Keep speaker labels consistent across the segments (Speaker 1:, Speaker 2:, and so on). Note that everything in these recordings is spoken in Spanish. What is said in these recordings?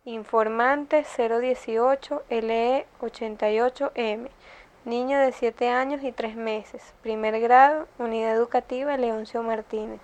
Speaker 1: Informante 018 LE 88M. Niño de 7 años y 3 meses. Primer grado, Unidad Educativa Leoncio Martínez.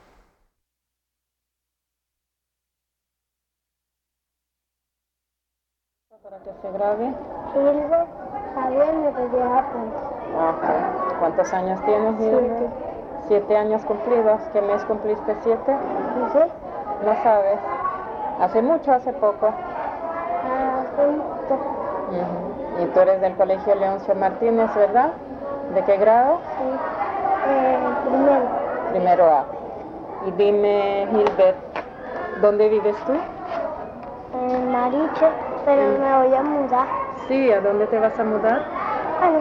Speaker 2: Para que se grabe.
Speaker 3: Hilde Javier Medellín Ponce.
Speaker 2: Ok. ¿Cuántos años tienes, Hilde? 7 años cumplidos. ¿Qué mes cumpliste 7?
Speaker 3: No sé.
Speaker 2: No sabes. ¿Hace mucho o hace poco?
Speaker 3: Hace un poco.
Speaker 2: Y tú eres del Colegio Leoncio Martínez, ¿verdad? ¿De qué grado?
Speaker 3: Sí. Primero.
Speaker 2: Primero A. Y dime, Hilbert, ¿dónde vives tú?
Speaker 3: En Mariche, pero me voy a mudar.
Speaker 2: Sí, ¿a dónde te vas a mudar?
Speaker 3: Bueno,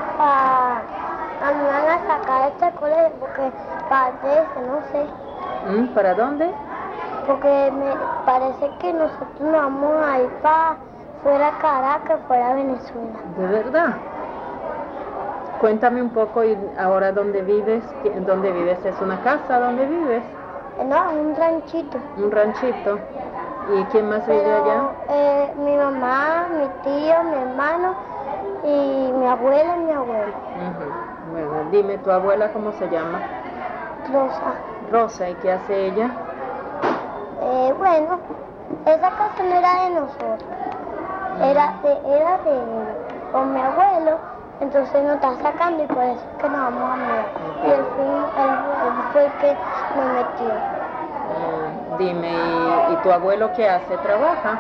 Speaker 3: me van a sacar de este colegio porque parece, no sé.
Speaker 2: ¿Para dónde?
Speaker 3: Porque me parece que nosotros nos vamos a ir para fuera Caracas, fuera Venezuela.
Speaker 2: ¿De verdad? Cuéntame un poco, y ahora dónde vives. ¿Dónde vives? ¿Es una casa? ¿Dónde vives?
Speaker 3: No, un ranchito.
Speaker 2: Un ranchito. ¿Y quién más vive allá?
Speaker 3: Mi mamá, mi tío, mi hermano y mi abuela y mi abuelo.
Speaker 2: Bueno, dime, ¿tu abuela cómo se llama?
Speaker 3: Rosa.
Speaker 2: Rosa, ¿y qué hace ella?
Speaker 3: Bueno, esa casa no era de nosotros, era de él, con mi abuelo, entonces nos está sacando y por eso es que nos vamos a mudar. Y él fue el que me metió.
Speaker 2: Dime, ¿y tu abuelo qué hace? ¿Trabaja?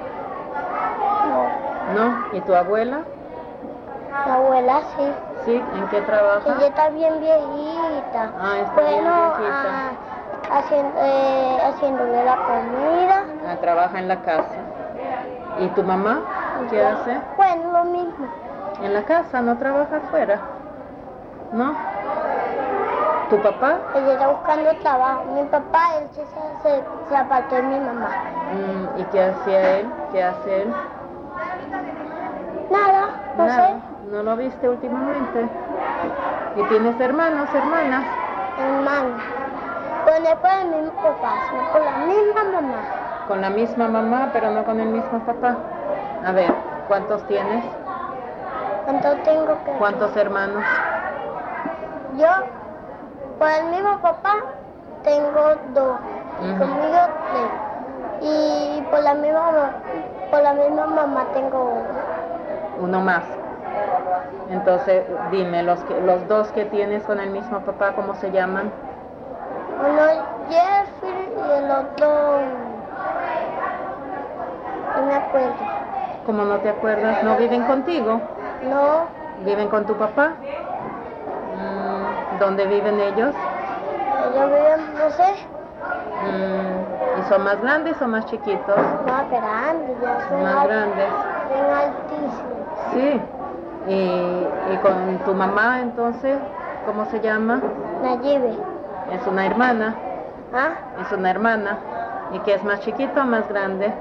Speaker 3: No.
Speaker 2: ¿No? ¿Y tu abuela?
Speaker 3: Mi abuela sí.
Speaker 2: ¿Sí? ¿En qué trabaja?
Speaker 3: Ella está bien viejita.
Speaker 2: Ah, está bien viejita.
Speaker 3: Haciéndole la comida.
Speaker 2: Trabaja en la casa. ¿Y tu mamá qué hace?
Speaker 3: Bueno, lo mismo.
Speaker 2: En la casa, no trabaja afuera. ¿No? ¿Tu papá?
Speaker 3: Ella está buscando trabajo. Mi papá, él se apartó de mi mamá.
Speaker 2: ¿Y qué hacía él? ¿Qué hace él?
Speaker 3: Nada, no sé.
Speaker 2: ¿No lo viste últimamente? ¿Y tienes hermanos, hermanas?
Speaker 3: Hermano. Con el mismo papá, sino con la misma mamá.
Speaker 2: Con la misma mamá, pero no con el mismo papá. A ver, ¿cuántos tienes?
Speaker 3: ¿Cuántos tengo que?
Speaker 2: ¿Cuántos hermanos?
Speaker 3: Yo, por el mismo papá, tengo 2. Conmigo 3. Y por la misma mamá tengo 1.
Speaker 2: Uno más. Entonces, dime, los 2 que tienes con el mismo papá, ¿cómo se llaman?
Speaker 3: Uno Jeffrey y el otro no me acuerdo.
Speaker 2: ¿Cómo no te acuerdas? ¿No viven contigo?
Speaker 3: No.
Speaker 2: ¿Viven con tu papá? ¿Dónde viven ellos?
Speaker 3: Ellos viven, no sé.
Speaker 2: ¿Y son más grandes o más chiquitos?
Speaker 3: Más grandes, ya son
Speaker 2: más grandes.
Speaker 3: Bien altísimos.
Speaker 2: Sí. ¿Y con tu mamá entonces, cómo se llama?
Speaker 3: Nayibe.
Speaker 2: Es una hermana.
Speaker 3: ¿Ah?
Speaker 2: Es una hermana. ¿Y qué es más chiquito o más grande?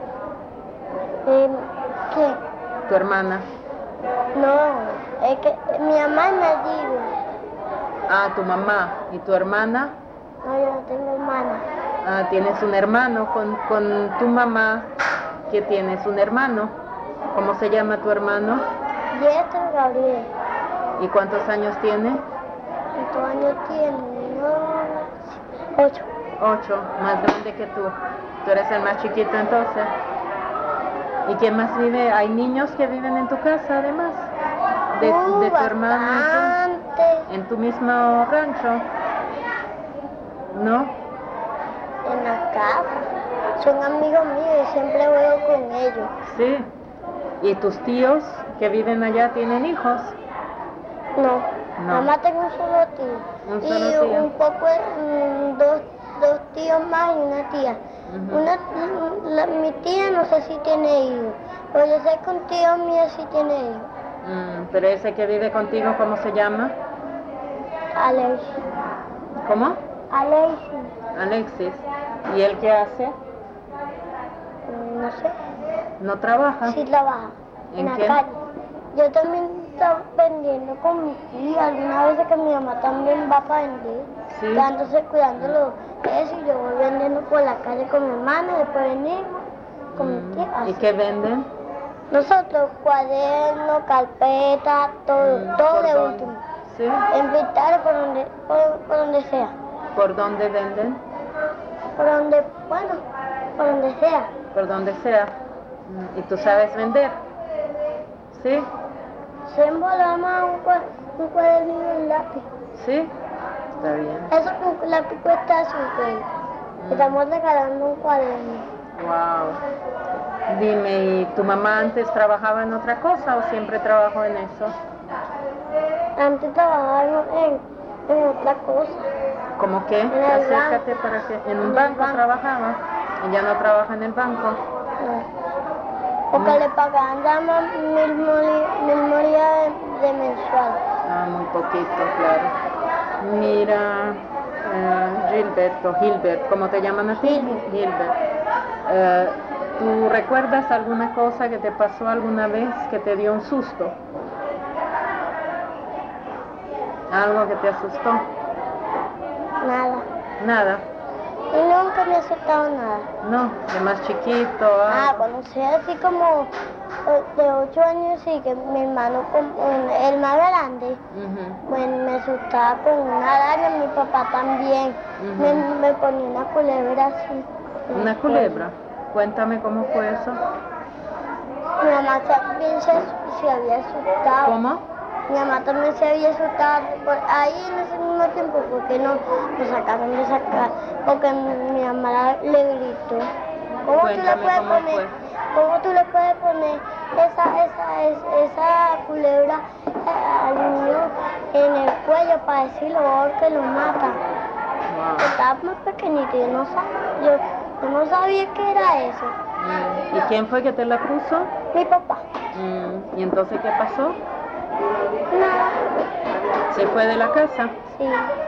Speaker 3: ¿Qué?
Speaker 2: Tu hermana.
Speaker 3: No, es que mi mamá es Nayibe.
Speaker 2: Tu mamá. ¿Y tu hermana?
Speaker 3: No, yo no tengo hermana.
Speaker 2: Tienes un hermano con tu mamá. ¿Qué tienes? ¿Un hermano? ¿Cómo se llama tu hermano?
Speaker 3: Dietro Gabriel.
Speaker 2: ¿Y cuántos años tiene?
Speaker 3: ¿Cuántos años tiene? 8.
Speaker 2: 8, más grande que tú. Tú eres el más chiquito entonces. ¿Y quién más vive? ¿Hay niños que viven en tu casa además? ¿De tu hermano?
Speaker 3: Bastante.
Speaker 2: ¿En tu mismo rancho? ¿No?
Speaker 3: En la casa. Son amigos míos y siempre juego con ellos.
Speaker 2: Sí. ¿Y tus tíos que viven allá tienen hijos?
Speaker 3: No. Mamá tengo un solo tío.
Speaker 2: Un solo tío.
Speaker 3: Un poco, dos tíos más y una tía. Mi tía no sé si tiene hijos, pero yo sé que un tío mío sí tiene hijos.
Speaker 2: Pero ese que vive contigo, ¿cómo se llama?
Speaker 3: Alexis.
Speaker 2: ¿Cómo?
Speaker 3: Alexis.
Speaker 2: ¿Y él qué hace?
Speaker 3: No sé.
Speaker 2: ¿No trabaja?
Speaker 3: Sí trabaja.
Speaker 2: ¿En
Speaker 3: la
Speaker 2: qué?
Speaker 3: calle. Yo también estoy vendiendo con mi tía. Algunas veces que mi mamá también va para vender.
Speaker 2: Sí.
Speaker 3: Quedándose cuidándolo eso y yo voy vendiendo por la calle con mi hermana. Después venimos con mi tía.
Speaker 2: ¿Y
Speaker 3: Así.
Speaker 2: qué venden?
Speaker 3: Nosotros, cuadernos, carpetas, todo
Speaker 2: ¿Por
Speaker 3: de
Speaker 2: dónde?
Speaker 3: último.
Speaker 2: ¿Sí?
Speaker 3: Invitar por donde sea.
Speaker 2: ¿Por dónde venden?
Speaker 3: Por donde, bueno, por donde sea.
Speaker 2: Por donde sea. ¿Y tú sabes vender? ¿Sí?
Speaker 3: Siempre volamos un cuadernillo y un lápiz.
Speaker 2: ¿Sí? Está bien.
Speaker 3: Eso con lápiz cuesta 50. Estamos regalando un cuaderno.
Speaker 2: Wow. Dime, ¿y tu mamá antes trabajaba en otra cosa o siempre trabajó en eso?
Speaker 3: Antes trabajábamos en otra cosa.
Speaker 2: ¿Cómo qué?
Speaker 3: En el
Speaker 2: Acércate
Speaker 3: banco.
Speaker 2: para que... ¿En un
Speaker 3: En el
Speaker 2: banco
Speaker 3: banco.
Speaker 2: trabajaba? ¿Y ya no trabaja en el banco?
Speaker 3: No. Porque le pagaban nada más 1.000 monedas de mensual.
Speaker 2: Ah, muy poquito, claro. Mira, Gilbert, ¿cómo te llaman a ti? Gilbert. ¿Tú recuerdas alguna cosa que te pasó alguna vez que te dio un susto? ¿Algo que te asustó?
Speaker 3: Nada.
Speaker 2: Nada.
Speaker 3: Y nunca me ha asustado nada.
Speaker 2: No, de más chiquito.
Speaker 3: Cuando sea así como de 8 años, sí, que mi hermano, el más grande, bueno, me asustaba con una araña, mi papá también. Me ponía una culebra así.
Speaker 2: ¿Una culebra? Cuéntame cómo fue eso.
Speaker 3: Mi mamá también se había asustado.
Speaker 2: ¿Cómo?
Speaker 3: Mi mamá también se había asustado ahí en ese mismo tiempo porque no nos sacaron de sacar, porque mi mamá le gritó. ¿Cómo tú le
Speaker 2: Cuéntame
Speaker 3: puedes
Speaker 2: cómo
Speaker 3: poner?
Speaker 2: fue.
Speaker 3: ¿Cómo tú le puedes poner esa culebra al niño en el cuello para decirlo que lo mata?
Speaker 2: Wow.
Speaker 3: Estaba muy pequeñito y yo no sabía qué era eso.
Speaker 2: ¿Y quién fue que te la puso?
Speaker 3: Mi papá.
Speaker 2: ¿Y entonces qué pasó?
Speaker 3: Nada.
Speaker 2: ¿Se fue de la casa?
Speaker 3: Sí.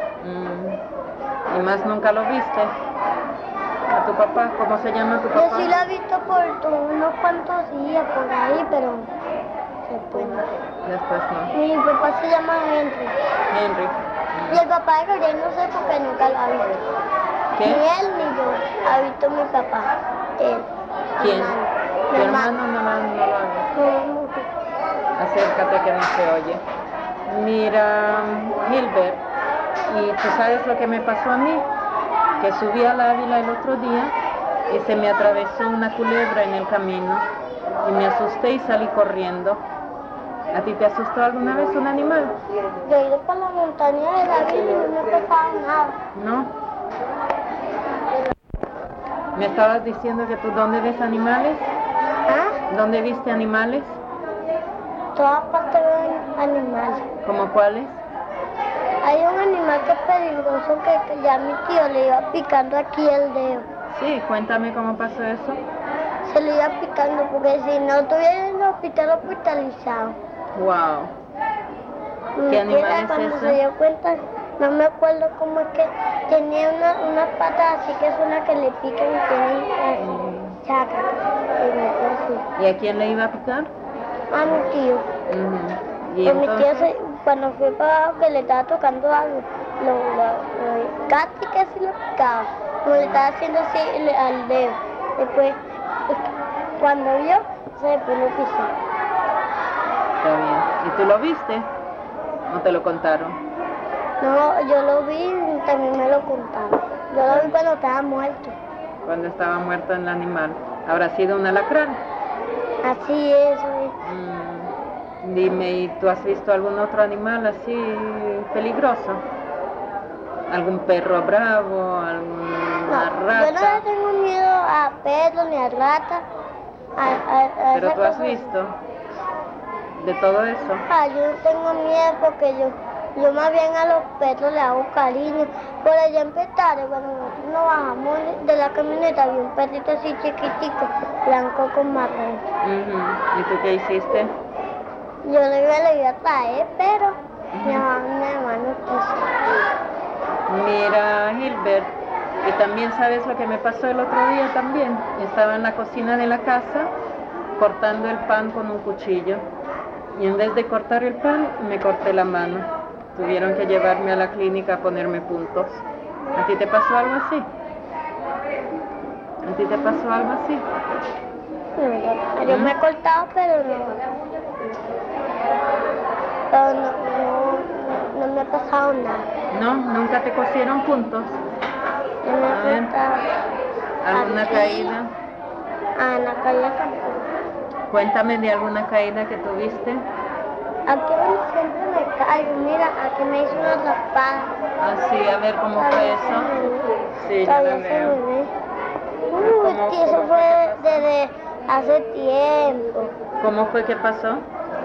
Speaker 2: ¿Y más nunca lo viste? ¿A tu papá? ¿Cómo se llama tu papá?
Speaker 3: Yo sí la he visto por unos cuantos días por ahí, pero después no.
Speaker 2: Después no.
Speaker 3: Mi papá se llama Henry.
Speaker 2: Henry.
Speaker 3: Y el papá de Gabriel no sé porque nunca lo ha visto.
Speaker 2: ¿Qué?
Speaker 3: Ni él ni yo ha visto a mi papá. Él.
Speaker 2: ¿Quién?
Speaker 3: Mi
Speaker 2: ¿Tu
Speaker 3: hermano.
Speaker 2: hermano no lo ha visto?
Speaker 3: No, no.
Speaker 2: Acércate que no se oye. Mira, Gilbert, ¿y tú sabes lo que me pasó a mí? Que subí a la Ávila el otro día y se me atravesó una culebra en el camino y me asusté y salí corriendo. ¿A ti te asustó alguna vez un animal?
Speaker 3: Yo he ido por la montaña de la vida y no me ha pasado nada.
Speaker 2: ¿No? ¿Me estabas diciendo que tú dónde ves animales?
Speaker 3: ¿Ah?
Speaker 2: ¿Dónde viste animales?
Speaker 3: Todas partes ven animales.
Speaker 2: ¿Cómo cuáles?
Speaker 3: Hay un animal que es peligroso que ya mi tío le iba picando aquí el dedo.
Speaker 2: Sí, cuéntame cómo pasó eso.
Speaker 3: Se le iba picando porque si no estuviera en el hospital hospitalizado.
Speaker 2: Wow.
Speaker 3: Mi
Speaker 2: ¿Qué animal
Speaker 3: tía,
Speaker 2: es
Speaker 3: cuando
Speaker 2: ese?
Speaker 3: se dio cuenta, no me acuerdo cómo es que tenía unas patas así que son las que le pican y tienen chacas. Y me quedé así.
Speaker 2: ¿Y a quién le iba a picar?
Speaker 3: A mi tío.
Speaker 2: ¿Y
Speaker 3: Pues mi tío
Speaker 2: entonces?
Speaker 3: cuando fue para abajo que le estaba tocando algo, casi que sí lo picaba. Como le estaba haciendo así al dedo. Después, cuando vio, después lo pisó.
Speaker 2: Está bien. ¿Y tú lo viste? ¿No te lo contaron?
Speaker 3: No, yo lo vi y también me lo contaron. Yo lo vi cuando estaba muerto.
Speaker 2: Cuando estaba muerto el animal. ¿Habrá sido un alacrán?
Speaker 3: Así es.
Speaker 2: Dime, ¿y tú has visto algún otro animal así peligroso? ¿Algún perro bravo? ¿Alguna rata?
Speaker 3: Yo no le tengo miedo a perros ni a ratas.
Speaker 2: Pero tú has visto de todo eso.
Speaker 3: Yo no tengo miedo porque yo más bien a los perros le hago cariño. Por allá en Petare, cuando nosotros nos bajamos de la camioneta, había un perrito así chiquitico, blanco con marrón.
Speaker 2: ¿Y tú qué hiciste?
Speaker 3: Yo le iba a traer, pero mi mamá no quiso.
Speaker 2: Mira, Gilbert, y también sabes lo que me pasó el otro día también. Estaba en la cocina de la casa cortando el pan con un cuchillo y en vez de cortar el pan me corté la mano. Tuvieron que llevarme a la clínica a ponerme puntos. ¿A ti te pasó algo así? ¿A ti te pasó algo así?
Speaker 3: Yo me he cortado, pero no me ha pasado nada.
Speaker 2: ¿No? ¿Nunca te cosieron puntos?
Speaker 3: No me
Speaker 2: A
Speaker 3: he
Speaker 2: ver.
Speaker 3: cortado.
Speaker 2: ¿Alguna
Speaker 3: Aquí.
Speaker 2: caída?
Speaker 3: En la calle tampoco.
Speaker 2: Cuéntame de alguna caída que tuviste.
Speaker 3: Aquí donde siempre me caigo, mira, aquí me hizo una raspada.
Speaker 2: Así, a ver cómo fue eso. Sí, yo
Speaker 3: Todavía
Speaker 2: lo
Speaker 3: se
Speaker 2: veo.
Speaker 3: me ve.
Speaker 2: ¿Cómo-
Speaker 3: Es que eso
Speaker 2: cómo
Speaker 3: fue desde hace tiempo.
Speaker 2: ¿Cómo fue que pasó?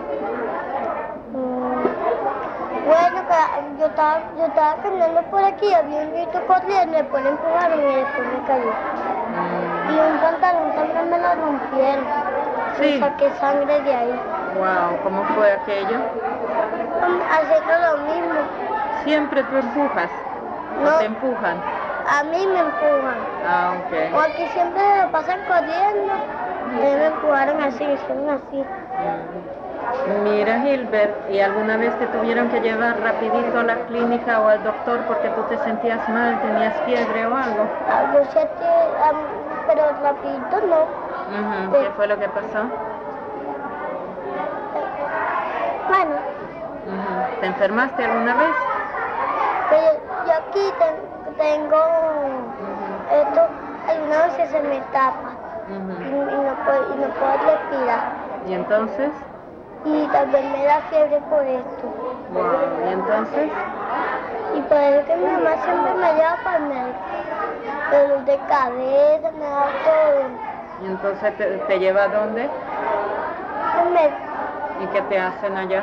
Speaker 3: Bueno, yo estaba caminando por aquí, había un grito corriendo, después me empujaron y después me caí. Y un pantalón también me lo rompieron.
Speaker 2: Sí.
Speaker 3: Y saqué sangre de ahí.
Speaker 2: Wow, ¿cómo fue aquello?
Speaker 3: Haciendo lo mismo.
Speaker 2: Siempre tú empujas. ¿O
Speaker 3: No.
Speaker 2: te empujan?
Speaker 3: A mí me empujan.
Speaker 2: Ah,
Speaker 3: O
Speaker 2: ok.
Speaker 3: aquí siempre me pasan corriendo. Me empujaron así, me hicieron así.
Speaker 2: Mira, Gilbert, ¿y alguna vez te tuvieron que llevar rapidito a la clínica o al doctor porque tú te sentías mal, tenías fiebre o algo?
Speaker 3: Yo sé que, pero rapidito no.
Speaker 2: Ujú,
Speaker 3: Sí.
Speaker 2: ¿Qué fue lo que pasó?
Speaker 3: Bueno,
Speaker 2: Ujú. ¿Te enfermaste alguna vez?
Speaker 3: pero yo aquí tengo esto, algunas veces se me tapa y
Speaker 2: Ujú.
Speaker 3: no puedo respirar.
Speaker 2: ¿Y entonces?
Speaker 3: Y también me da fiebre por esto.
Speaker 2: Wow. ¿Y entonces?
Speaker 3: Y por eso que mi mamá siempre me lleva para el médico. Dolor de cabeza, me da todo.
Speaker 2: ¿Y entonces te lleva a dónde?
Speaker 3: El médico,
Speaker 2: ¿Y qué te hacen allá?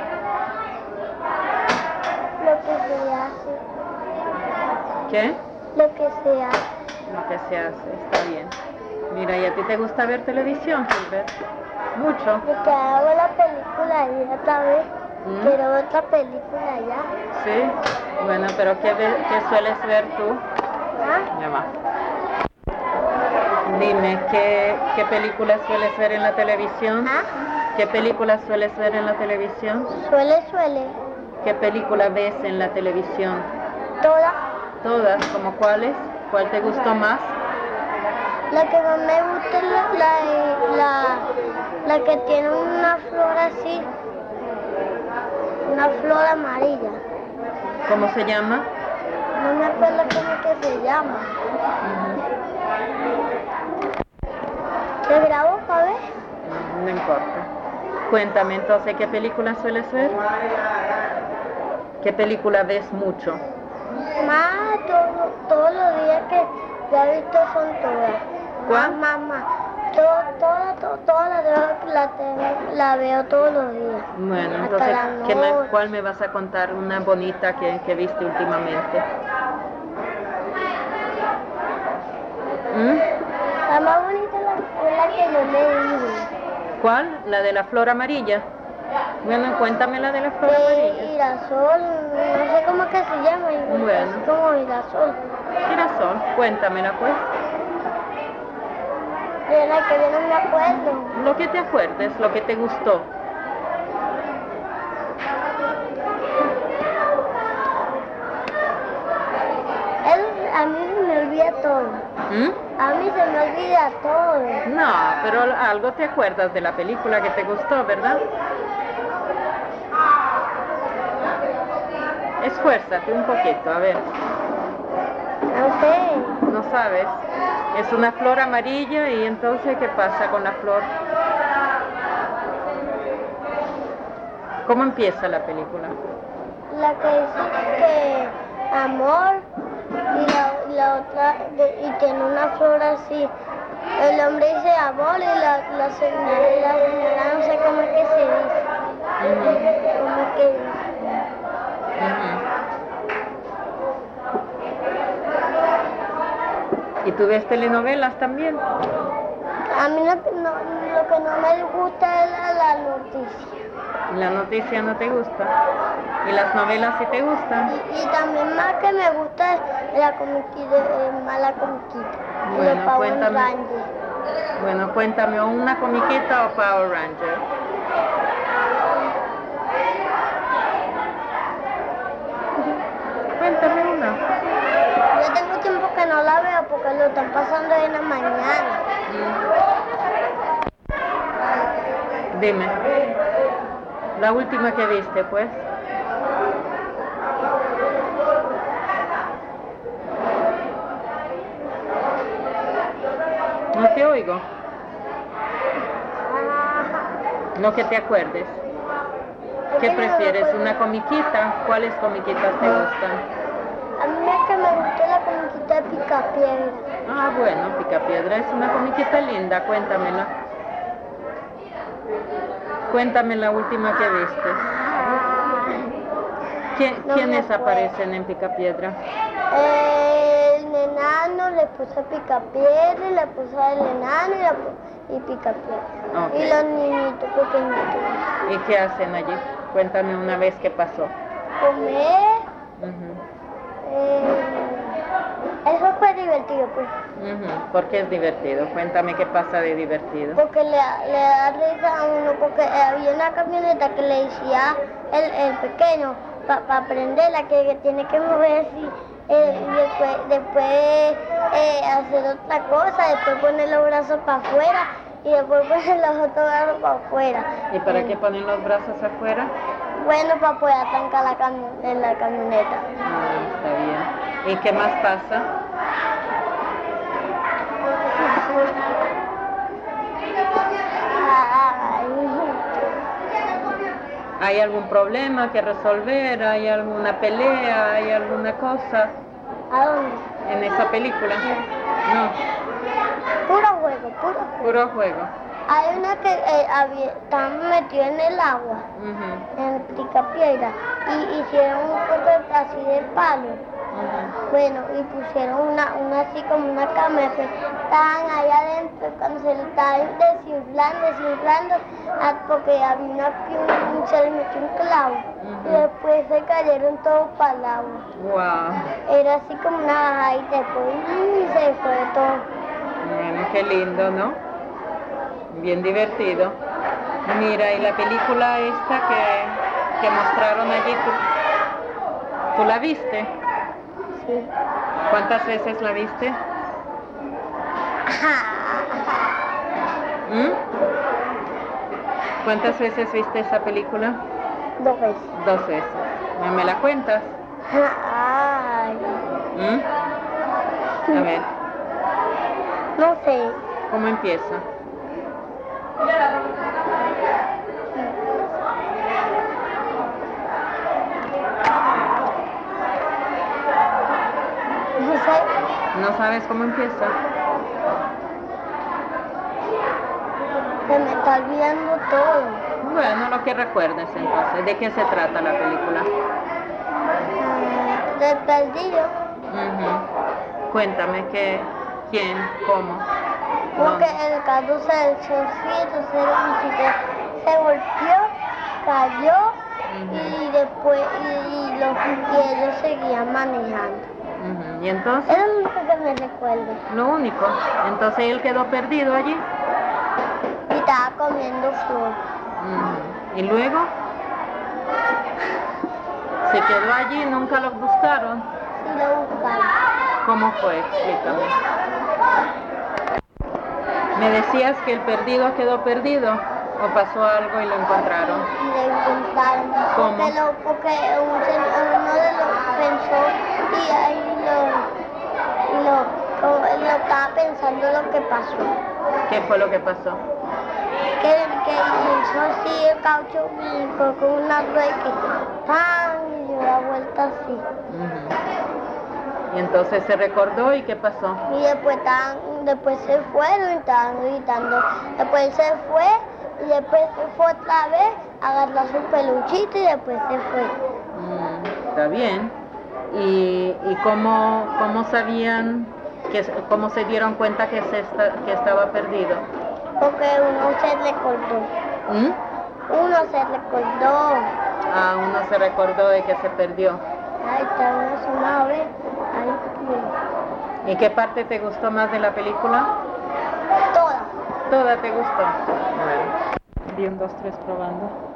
Speaker 3: lo que se hace,
Speaker 2: ¿Qué?
Speaker 3: lo que se hace.
Speaker 2: Lo que se hace, está bien. Mira, ¿y a ti te gusta ver televisión, Gilbert? Mucho.
Speaker 3: Porque hago la película ahí otra vez.
Speaker 2: ¿Mm?
Speaker 3: Quiero ver otra película allá.
Speaker 2: Sí. Bueno, pero ¿qué sueles ver tú?
Speaker 3: ¿Ah?
Speaker 2: Ya va. Dime, ¿qué películas sueles ver en la televisión?
Speaker 3: ¿Ah?
Speaker 2: ¿Qué películas sueles ver en la televisión?
Speaker 3: Suele.
Speaker 2: ¿Qué película ves en la televisión?
Speaker 3: Toda.
Speaker 2: Todas, ¿como cuáles? ¿Cuál te gustó más?
Speaker 3: La que más me gusta es la que tiene una flor así. Una flor amarilla.
Speaker 2: ¿Cómo se llama?
Speaker 3: No me acuerdo cómo que se llama. ¿Te grabo para ver?
Speaker 2: No importa. Cuéntame entonces, ¿qué película sueles ver? ¿Qué película ves mucho?
Speaker 3: Más todos los días que ya he visto son todas.
Speaker 2: ¿Cuál?
Speaker 3: Mamá. Todas la veo todos los días.
Speaker 2: Bueno,
Speaker 3: Hasta
Speaker 2: entonces,
Speaker 3: la noche.
Speaker 2: ¿cuál me vas a contar? Una bonita que viste últimamente. ¿Mm?
Speaker 3: La más bonita es la que yo le digo.
Speaker 2: ¿Cuál? ¿La de la flor amarilla? Bueno, cuéntame la de la flor amarilla.
Speaker 3: Girasol, no sé cómo que se llama.
Speaker 2: Bueno.
Speaker 3: Es como girasol.
Speaker 2: Girasol, cuéntamela pues.
Speaker 3: De la que yo no me acuerdo.
Speaker 2: Lo que te acuerdes, lo que te gustó.
Speaker 3: A mí se me olvida todo.
Speaker 2: ¿Mm?
Speaker 3: A mí se me olvida todo.
Speaker 2: No, pero algo te acuerdas de la película que te gustó, ¿verdad? Esfuérzate un poquito, a ver.
Speaker 3: No sé.
Speaker 2: No sabes. Es una flor amarilla y entonces, ¿qué pasa con la flor? ¿Cómo empieza la película?
Speaker 3: La que dice que amor y la otra y tiene una flor así. El hombre dice amor y la señora no sé cómo es que se dice. Como que
Speaker 2: ¿Y tú ves telenovelas también?
Speaker 3: a mí lo que no me gusta es la noticia.
Speaker 2: La noticia no te gusta. ¿Y las novelas sí te gustan?
Speaker 3: Y también más que me gusta es la comiquita, mala comiquita.
Speaker 2: Bueno,
Speaker 3: Los Power
Speaker 2: cuéntame.
Speaker 3: Rangers.
Speaker 2: Bueno, cuéntame una comiquita o Power Ranger. Cuéntame una.
Speaker 3: Yo tengo tiempo que no la veo porque lo están pasando en la mañana.
Speaker 2: Dime. La última que viste, pues. No te oigo. No que te acuerdes. ¿Qué prefieres? ¿Una comiquita? ¿Cuáles comiquitas te gustan?
Speaker 3: A mí es que me gustó la comiquita de Picapiedra.
Speaker 2: Ah, bueno, Picapiedra es una comiquita linda, cuéntamela. Cuéntame la última que viste. ¿Quiénes aparecen en Picapiedra?
Speaker 3: El enano, le puso Picapiedra, le puso el enano y Picapiedra.
Speaker 2: Okay.
Speaker 3: Y los niñitos pequeñitos.
Speaker 2: ¿Y qué hacen allí? Cuéntame una vez qué pasó.
Speaker 3: Comer.
Speaker 2: Ujú.
Speaker 3: Eso fue divertido, pues.
Speaker 2: ¿Por qué es divertido? Cuéntame qué pasa de divertido.
Speaker 3: Porque le da risa a uno, porque había una camioneta que le decía el pequeño, para aprenderla, que tiene que moverse y después hacer otra cosa, después poner los brazos para afuera y después poner los otros brazos para afuera.
Speaker 2: ¿Y para qué ponen los brazos afuera?
Speaker 3: Bueno, para poder arrancar en la camioneta.
Speaker 2: Está bien. ¿Y qué más pasa? ¿Hay algún problema que resolver? ¿Hay alguna pelea? ¿Hay alguna cosa?
Speaker 3: ¿A dónde?
Speaker 2: ¿En esa película? No,
Speaker 3: Puro juego, puro juego.
Speaker 2: puro juego.
Speaker 3: Hay una que estaban metidos en el agua, en Picapiedra, y hicieron un poco así de palo. Bueno, y pusieron una así como una cámara que estaban ahí adentro, cuando se le estaban desinflando, porque había se le metió un clavo, y después se cayeron todos para el agua.
Speaker 2: Wow.
Speaker 3: Era así como una bajada y después se fue todo.
Speaker 2: Bueno, qué lindo, ¿no? Bien divertido. Mira, y la película esta que mostraron allí, ¿tú la viste?
Speaker 3: Sí.
Speaker 2: ¿Cuántas veces la viste? ¿Cuántas veces viste esa película?
Speaker 3: 2 veces.
Speaker 2: 2 veces. ¿Me la cuentas?
Speaker 3: Ay,
Speaker 2: A ver,
Speaker 3: no sé.
Speaker 2: ¿cómo empieza?
Speaker 3: No sé.
Speaker 2: ¿No sabes cómo empieza?
Speaker 3: Se me está olvidando todo.
Speaker 2: Bueno, lo que recuerdes entonces. ¿De qué se trata la película?
Speaker 3: Del perdido.
Speaker 2: Cuéntame quién, cómo.
Speaker 3: Porque
Speaker 2: dónde.
Speaker 3: el carro se golpeó, cayó y después y ellos seguían manejando.
Speaker 2: ¿Y entonces?
Speaker 3: Es lo único que me recuerdo.
Speaker 2: Lo único. Entonces él quedó perdido allí.
Speaker 3: Y estaba comiendo flor.
Speaker 2: ¿Y luego? Se quedó allí, nunca lo buscaron.
Speaker 3: Y lo buscaron.
Speaker 2: ¿Cómo fue? Explícame. ¿Me decías que el perdido quedó perdido o pasó algo y lo encontraron?
Speaker 3: Y lo encontraron.
Speaker 2: ¿Cómo?
Speaker 3: Porque uno de los pensó y ahí lo estaba pensando lo que pasó.
Speaker 2: ¿Qué fue lo que pasó?
Speaker 3: Que hizo así el caucho brincó con una rueda que ¡pam! Y dio la vuelta así.
Speaker 2: Y entonces se recordó y ¿qué pasó?
Speaker 3: Y después se fueron y estaban gritando. Después se fue y después se fue otra vez, agarró su peluchito y después se fue.
Speaker 2: Está bien. ¿Y cómo sabían, cómo se dieron cuenta que estaba perdido?
Speaker 3: Porque uno se recordó. Uno se recordó.
Speaker 2: Ah, uno se recordó de que se perdió.
Speaker 3: Ahí está uno sonado, ¿ves? Ahí.
Speaker 2: ¿Y qué parte te gustó más de la película?
Speaker 3: Toda.
Speaker 2: Toda te gustó. Bueno. 1, 2, 3 probando.